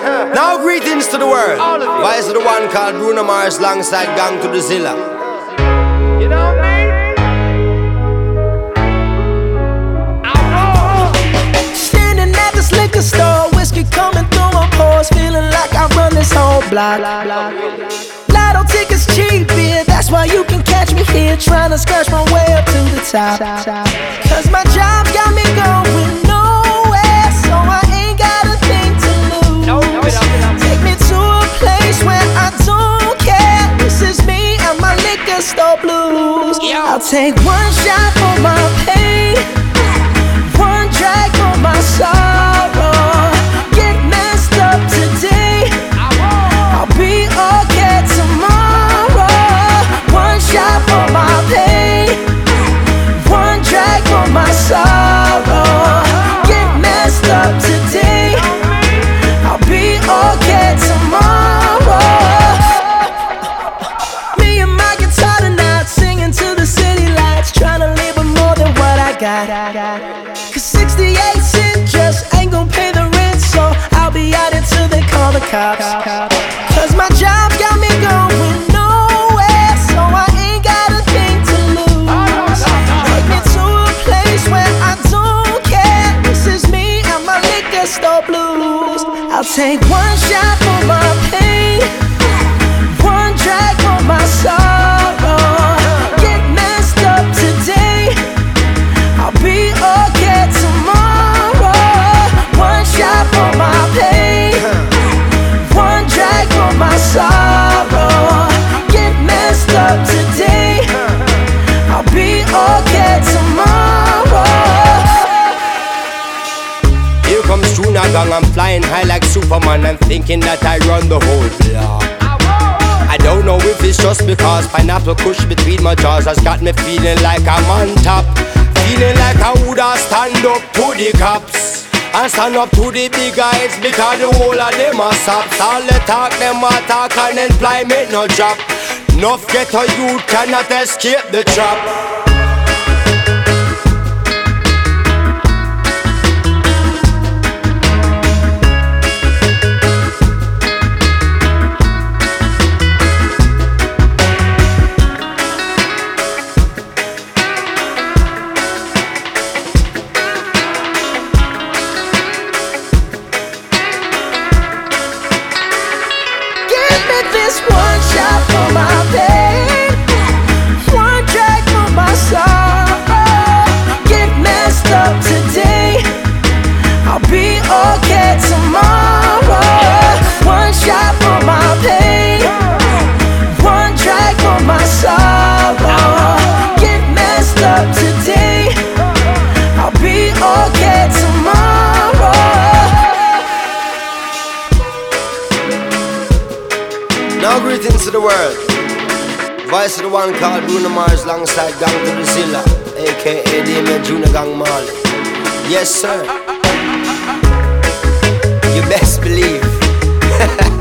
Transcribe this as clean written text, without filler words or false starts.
Now greetings to the world. Vice of the one called Bruno Mars alongside Gang to the Zilla. You know what I mean? Standing at this liquor store, whiskey coming through my pores, feeling like I run this whole block. Lotto tickets cheap, yeah, that's why you can catch me here, trying to scratch my way up to the top. Cause my job got me going nowhere, so I ain't got a thing to lose. Take me to a place where I don't care. This is me and my liquor store blues. I'll take one shot for my pain, one drag for my sorrow. Get messed up today, I'll be okay tomorrow. One shot for my pain, one drag for my sorrow. Get messed up today, I'll be okay tomorrow. Me and my guitar tonight, singing to the city lights, trying to live with more than what I got. Cause 68 cents just ain't gon' pay the rent, so I'll be out until they call the cops. Cause my job got me going nowhere, so I ain't got a thing to lose. Take me to a place where I don't care. This is me and my liquor store blues. I'll take one shot for my pain, one drag for my sorrow. Get messed up today, I'll be okay tomorrow. One shot for my pain, one drag for my sorrow. Get messed up today, I'll be okay tomorrow. Here comes Junior Gang, I'm flying high like Superman. I'm thinking that I run the whole block. I don't know if it's just because pineapple kush between my jaws has got me feeling like I'm on top. Feeling like I woulda stand up to the cops and stand up to the big guys, because the whole of them are sops. All the talk, them a talk, and employment no drop. Enough ghetto youth cannot escape the trap. This one shot for my pain, one drag for my sorrow. Get messed up today, I'll be okay tomorrow. One shot for my pain, one drag for my sorrow. Get messed up today, I'll be okay tomorrow. Now greetings to the world. Vice of the one called Bruno Mars alongside Gang to the Zilla, aka Damien Junior Gang Marley. Yes sir, you best believe.